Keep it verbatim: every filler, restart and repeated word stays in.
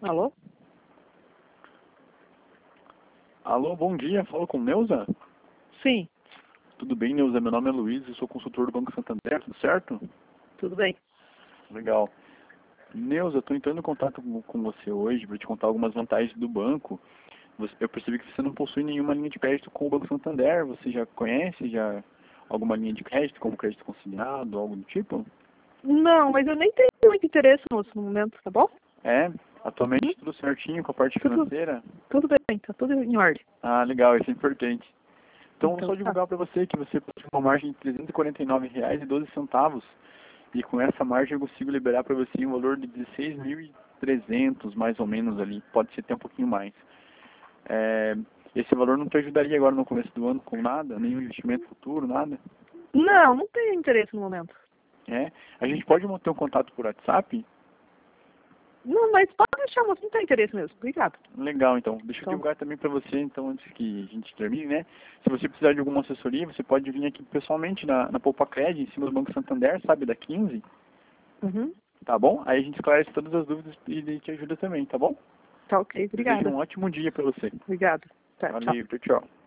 Alô? Alô, bom dia. Falo com Neuza? Sim, Tudo bem, Neuza? Meu nome é Luiz e sou consultor do Banco Santander, tudo certo? tudo bem. Legal. Neuza, estou entrando em contato com com você hoje para te contar algumas vantagens do banco. Você- Eu percebi que você não possui nenhuma linha de crédito com o Banco Santander. Você já conhece já alguma linha de crédito, como crédito conciliado, algo do tipo? Não, mas eu nem tenho muito interesse, moço, no momento, tá bom? É, Uhum. atualmente tudo certinho com a parte Tudo, financeira? tudo bem, tá tudo em ordem. Ah, legal, isso é importante. Então, vou Então só tá. divulgar para você que você possui uma margem de trezentos e quarenta e nove reais e doze centavos. E com essa margem eu consigo liberar para você um valor de dezesseis mil e trezentos, mais ou menos ali. Pode ser até um pouquinho mais. É, esse valor não te ajudaria agora no começo do ano com nada? Nenhum investimento futuro, nada? Não, não tenho interesse no momento. É, a gente pode manter um contato por WhatsApp? Não, mas pode deixar, moço, não tem interesse mesmo. Obrigado. Legal, então. Deixa eu Então, divulgar também para você, então, antes que a gente termine, né? Se você precisar de alguma assessoria, você pode vir aqui pessoalmente na, na Poupa Cred, em cima do Banco Santander, sabe, da quinze, uhum. tá bom? Aí a gente esclarece todas as dúvidas e te ajuda também, tá bom? Tá ok, Desejo obrigada. um ótimo dia para você. Obrigada. Tá, tchau. Valeu, tchau, tchau.